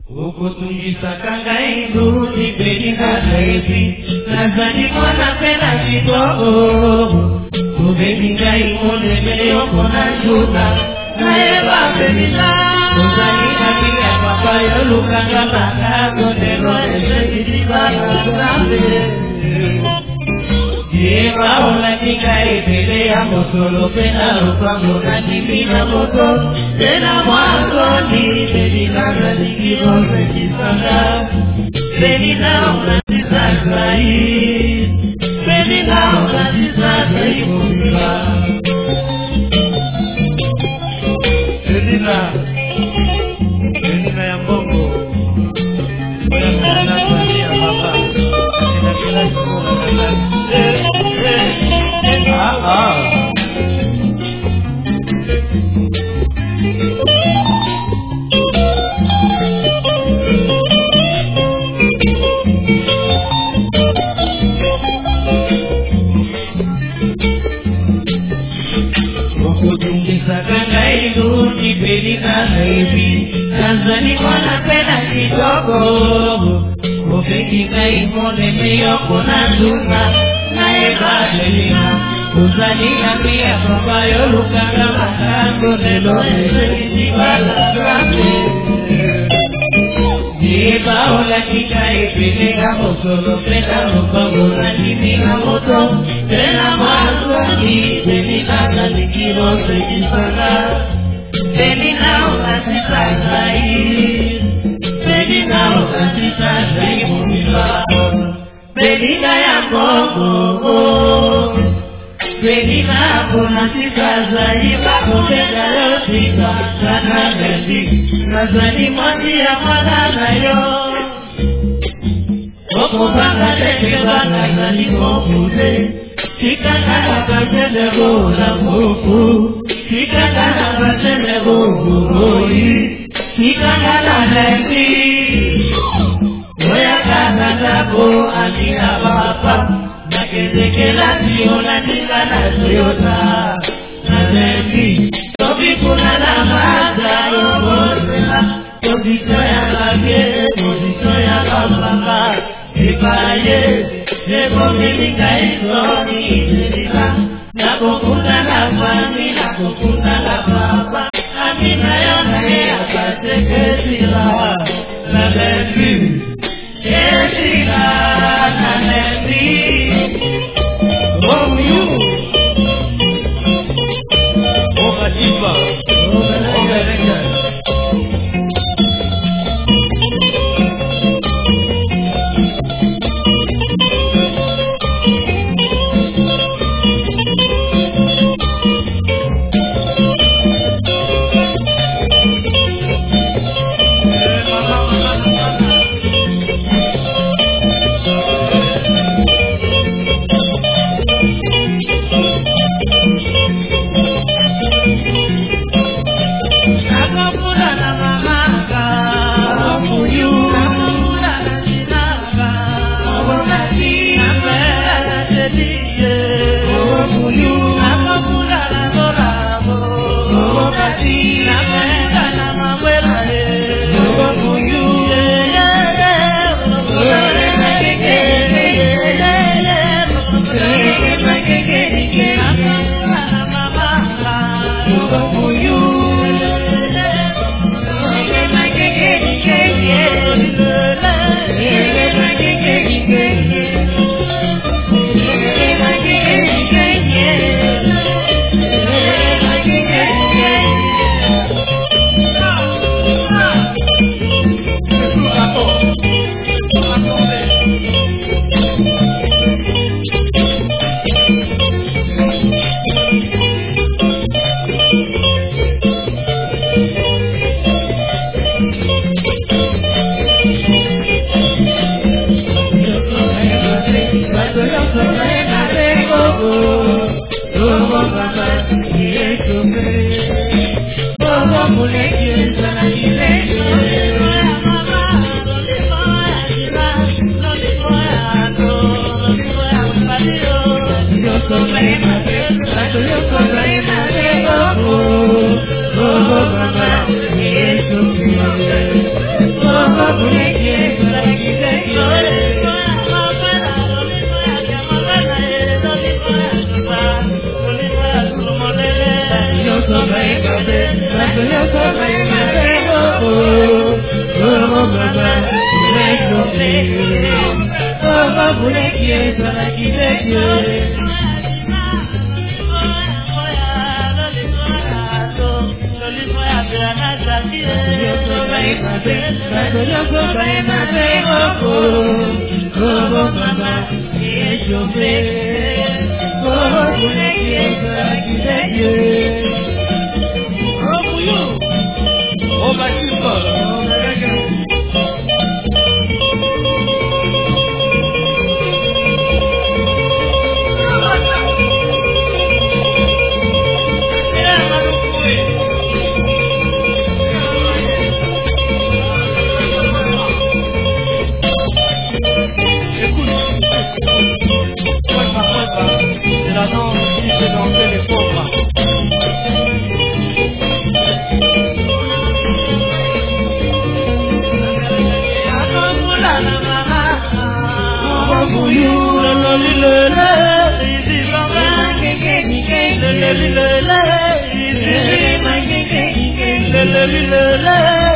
Ukutungisa kangaidu Nipelika kaipi Nazani mwana pena kidogo Kubebinga imone Meyoko na juta Naeba pelina Uzani kapika papayo Lukanga baka Kondero ese Nidibana Zambe Yeba ola nika epele ya mosolo pena rupango na jibina moto Pena mwanzo ni Belina na nikiro sekisanga Belina una tisazai Belina una tisazai mumila Belina ya mbongo Belina ya baba Belina kila shimola kala Tanzania wanapenda kidogo Kufika imone Meyoko na Zuma Naeba Belina Uzalina pia papayo Lukanga makango Nelo eze Nidibana Zambe Yeba ola kika epeleka Mosolo pena rupango na jibina moto Pena mwanzo ni Belina na nikiro sekisanga Belina ukasisazai Belina ukasisazai mumila Belina ya mbongo Belina unasisazai Bakotega yosika Sana bendi Nazani mwati ya manana yo Oko banga tekeba Nazani kokuze Kikakana batele gola muku Kikakana batele gogoyi Kikakana lendi Oya kakatako Anina bapa Nakezekela siona Nikana siyota Nazendi Tobikuna na maza Yobosela Tobitoya lage Tobitoya kapaka Ipaye Nebo milika isoni Iselika Nakokunda la fami Nakokunda la papa Amina yona hea Pateke sila Na bebi Esila Na bebi Oh you Oh Katiba Oh Bereka Le